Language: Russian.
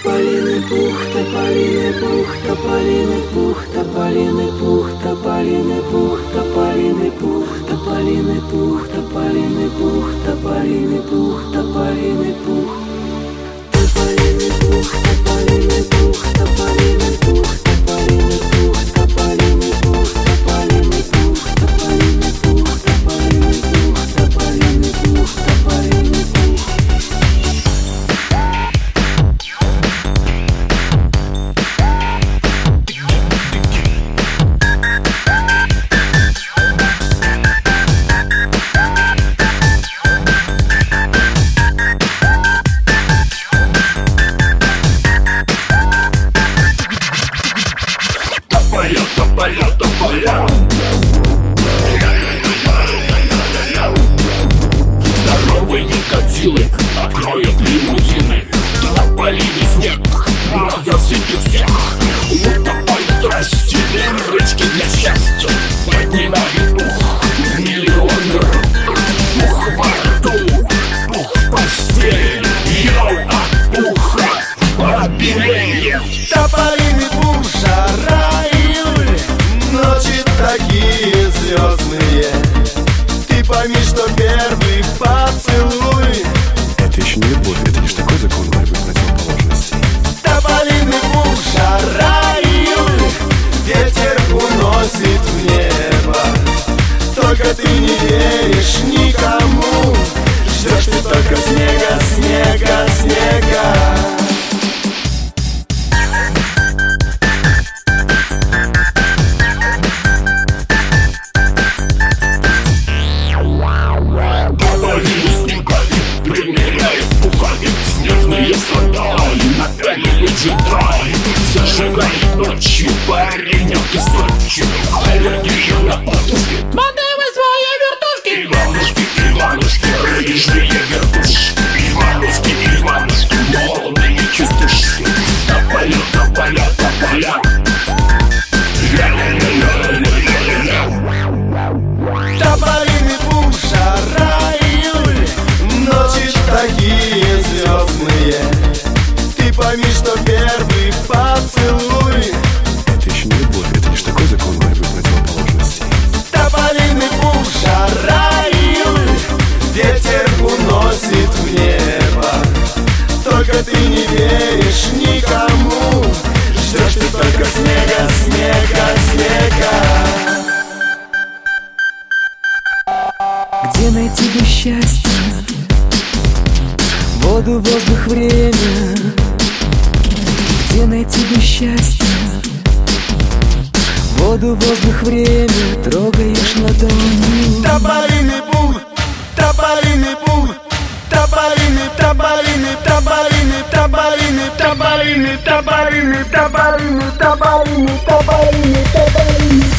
тополиный пух, тополиный пух, тополиный пух, тополиный пух, тополиный пух, тополиный пух, тополиный пух, тополиный пух, тополиный пух, тополиный пух, тополиный пух, тополиный пух, тополиный пух, тополиный пух, тополиный пух, тополиный пух, тополиный пух, тополиный пух, тополиный пух, тополиный пух. Здоровые никотилы откроют лимузины. Тополиный снег разосыпет всех. Утопай страсти, дырочки для счастья. Поднимает ух, миллионы рук. Пух во рту, пух в постели. Йоу, от пуха побелеет. Тополиный пух, жара, июль, ночи такие звездные. Ты пойми, что первый поцелуй — это еще не любовь, это лишь такой закон борьбы противоположностей. тополиный пух, жара, июль, ветер уносит в небо. Только ты не веришь никому, ждешь ты только снега, снега, снега. Тополиный снегами примеряет пухами. Снежные сандали напялили джедаи. Зажигает ночью паренек из Сочи. Аллергия на подушке. Модемы свои вертушки. Иванушки, Иванушки, рыжие вертушки. Иванушки, Иванушки, молодые частушки. Тополя, тополя, тополя. Тополиный пух, жара, июль, ночи такие звездные. Ты пойми, что первый поцелуй — это еще не любовь, это лишь такой закон борьбы противоположностей. тополиный пух, жара, июль, ветер уносит в небо. Только ты не веришь никому, ждешь ты только снега, снега, снега. Где найти бы счастье? Воду, воздух, время. Где найти бы счастье? Воду, воздух, время. Трогаешь ладонью. Тополиный пух, тополиный пух, тополиный, тополиный, тополиный, тополиный, тополиный, тополиный, тополиный, тополиный, тополиный, тополиный.